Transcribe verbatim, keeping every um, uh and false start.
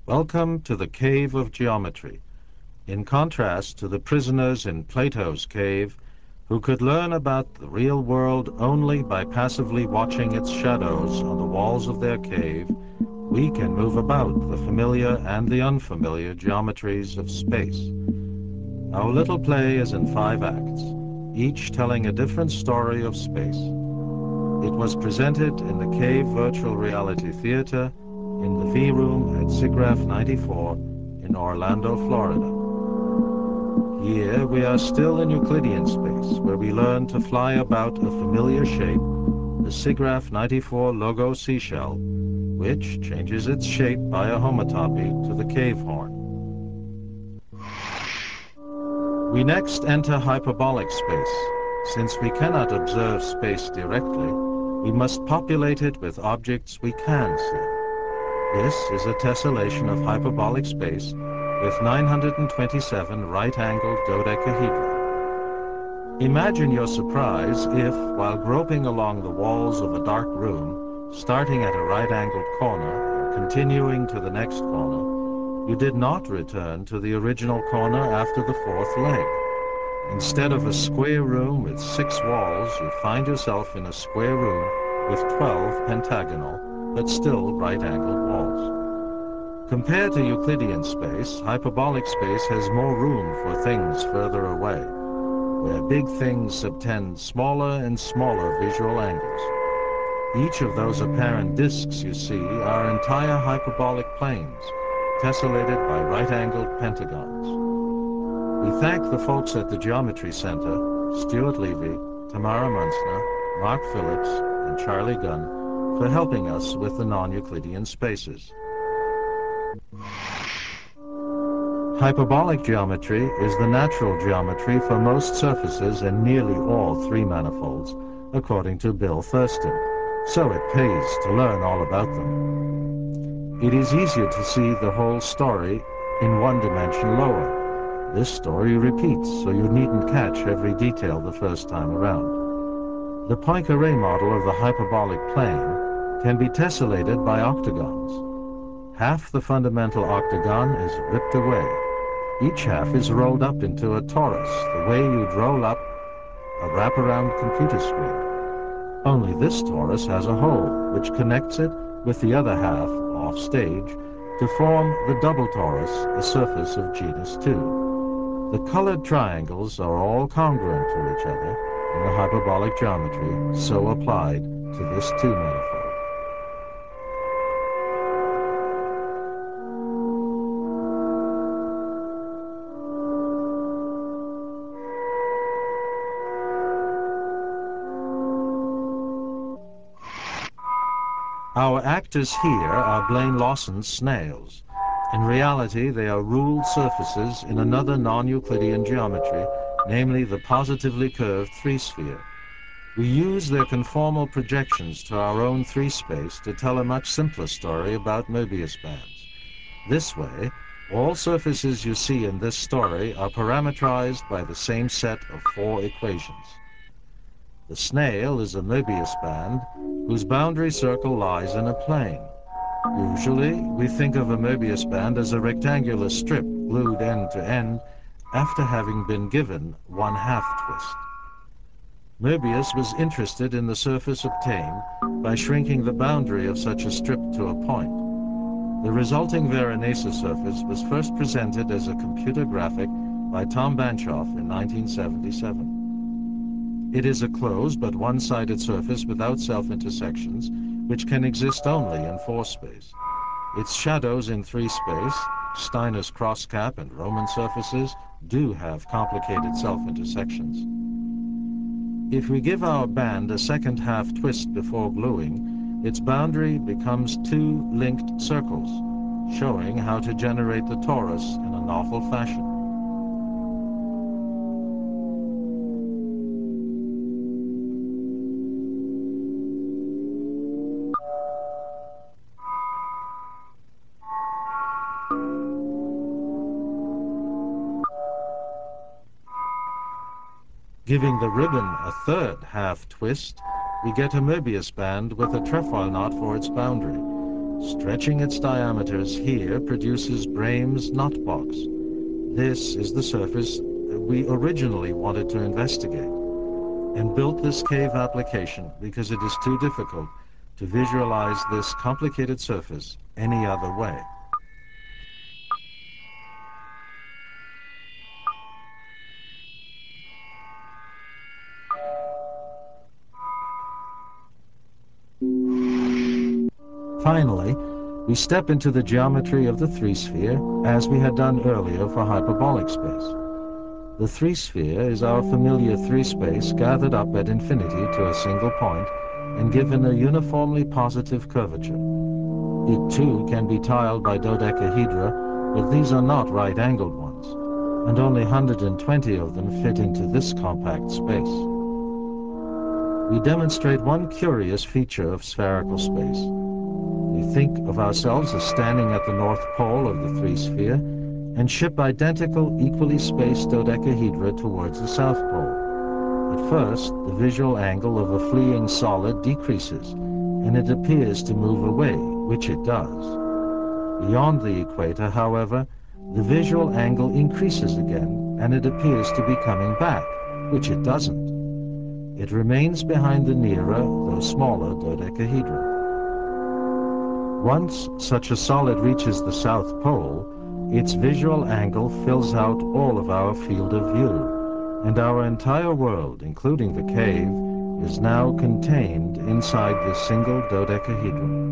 Welcome to the Cave of Geometry. In contrast to the prisoners in Plato's cave, who could learn about the real world only by passively watching its shadows on the walls of their cave, we can move about the familiar and the unfamiliar geometries of space. Our little play is in five acts, each telling a different story of space. It was presented in the Cave Virtual Reality Theater in the V Room at SIGGRAPH ninety-four in Orlando, Florida. Here we are still in Euclidean space, where we learn to fly about a familiar shape, the SIGGRAPH ninety-four logo seashell, which changes its shape by a homotopy to the cave horn. We next enter hyperbolic space. Since we cannot observe space directly, we must populate it with objects we can see. This is a tessellation of hyperbolic space with nine hundred twenty-seven right-angled dodecahedra. Imagine your surprise if, while groping along the walls of a dark room, starting at a right-angled corner and continuing to the next corner, you did not return to the original corner after the fourth leg. Instead of a square room with six walls, you find yourself in a square room with twelve pentagonal, but still right-angled walls. Compared to Euclidean space, hyperbolic space has more room for things further away, where big things subtend smaller and smaller visual angles. Each of those apparent disks you see are entire hyperbolic planes, tessellated by right-angled pentagons. We thank the folks at the Geometry Center, Stuart Levy, Tamara Munzner, Mark Phillips, and Charlie Gunn, for helping us with the non-Euclidean spaces. Hyperbolic geometry is the natural geometry for most surfaces and nearly all three manifolds, according to Bill Thurston, so it pays to learn all about them. It is easier to see the whole story in one dimension lower. This story repeats, so you needn't catch every detail the first time around. The Poincaré model of the hyperbolic plane can be tessellated by octagons. Half the fundamental octagon is ripped away. Each half is rolled up into a torus, the way you'd roll up a wraparound computer screen. Only this torus has a hole, which connects it with the other half, off stage, to form the double torus, a surface of genus two. The colored triangles are all congruent to each other in the hyperbolic geometry, so applied to this two manifold. Our actors here are Blaine Lawson's snails. In reality, they are ruled surfaces in another non-Euclidean geometry, namely the positively curved three-sphere. We use their conformal projections to our own three-space to tell a much simpler story about Möbius bands. This way, all surfaces you see in this story are parametrized by the same set of four equations. The snail is a Möbius band whose boundary circle lies in a plane. Usually, we think of a Möbius band as a rectangular strip glued end to end after having been given one half twist. Möbius was interested in the surface obtained by shrinking the boundary of such a strip to a point. The resulting Veronese surface was first presented as a computer graphic by Tom Banchoff in nineteen seventy-seven. It is a closed but one-sided surface without self-intersections, which can exist only in four-space. Its shadows in three-space, Steiner's cross-cap and Roman surfaces, do have complicated self-intersections. If we give our band a second half twist before gluing, its boundary becomes two linked circles, showing how to generate the torus in a novel fashion. Giving the ribbon a third half twist, we get a Möbius band with a trefoil knot for its boundary. Stretching its diameters here produces Brahms' knotbox. This is the surface we originally wanted to investigate, and built this cave application because it is too difficult to visualize this complicated surface any other way. Finally, we step into the geometry of the three-sphere as we had done earlier for hyperbolic space. The three-sphere is our familiar three-space gathered up at infinity to a single point and given a uniformly positive curvature. It too can be tiled by dodecahedra, but these are not right-angled ones, and only one hundred twenty of them fit into this compact space. We demonstrate one curious feature of spherical space. We think of ourselves as standing at the North Pole of the three-sphere and ship identical, equally spaced dodecahedra towards the South Pole. At first, the visual angle of a fleeing solid decreases, and it appears to move away, which it does. Beyond the equator, however, the visual angle increases again, and it appears to be coming back, which it doesn't. It remains behind the nearer, though smaller, dodecahedra. Once such a solid reaches the South Pole, its visual angle fills out all of our field of view, and our entire world, including the cave, is now contained inside this single dodecahedron.